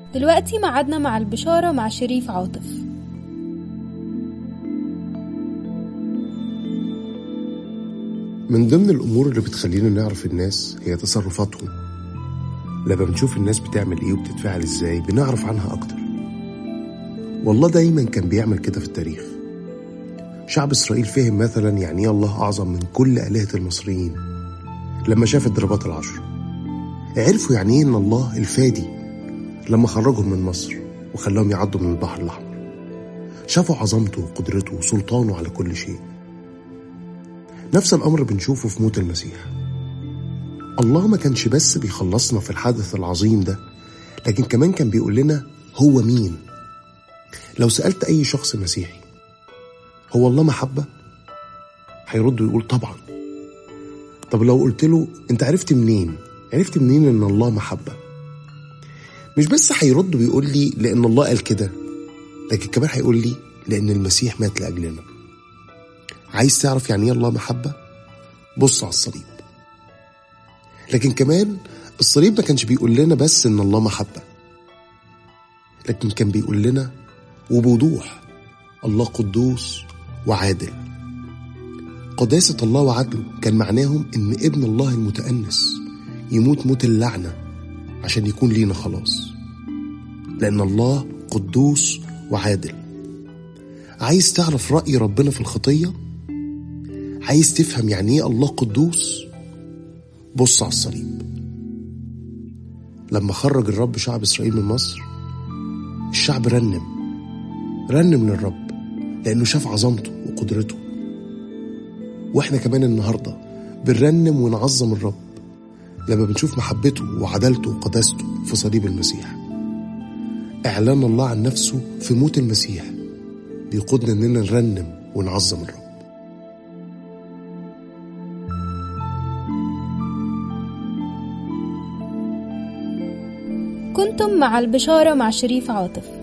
دلوقتي معادنا مع البشارة مع شريف عاطف. من ضمن الأمور اللي بتخلينا نعرف الناس هي تصرفاتهم. لما بنشوف الناس بتعمل إيه وبتتفاعل إزاي بنعرف عنها أكتر. والله دايما كان بيعمل كده في التاريخ. شعب إسرائيل فهم مثلا يعني إيه الله أعظم من كل آلهة المصريين. لما شاف الضربات 10 عرفوا يعني إيه إن الله الفادي لما خرجهم من مصر وخلاهم يعدوا من البحر الأحمر. شافوا عظمته وقدرته وسلطانه على كل شيء. نفس الأمر بنشوفه في موت المسيح. الله ما كانش بس بيخلصنا في الحدث العظيم ده، لكن كمان كان بيقول لنا هو مين. لو سألت أي شخص مسيحي هو الله محبة؟ هيرد ويقول طبعا. طب لو قلت له انت عرفت منين ان الله محبة؟ مش بس هيرد ويقول لي لأن الله قال كده، لكن كمان هيقول لي لأن المسيح مات لأجلنا. عايز تعرف يعني ايه الله محبة؟ بص على الصليب. لكن كمان الصليب ما كانش بيقول لنا بس ان الله محبة، لكن كان بيقول لنا وبوضوح الله قدوس وعادل. قداسة الله وعدله كان معناهم ان ابن الله المتأنس يموت موت اللعنة عشان يكون لينا خلاص، لأن الله قدوس وعادل. عايز تعرف رأي ربنا في الخطية؟ عايز تفهم يعني ايه الله قدوس؟ بص على الصليب. لما خرج الرب شعب إسرائيل من مصر، الشعب رنم للرب لأنه شاف عظمته وقدرته. وإحنا كمان النهاردة بنرنم ونعظم الرب لما بنشوف محبته وعدالته وقداسته في صليب المسيح. إعلان الله عن نفسه في موت المسيح بيقودنا إننا نرنم ونعظم الرب. كنتم مع البشارة مع شريف عاطف.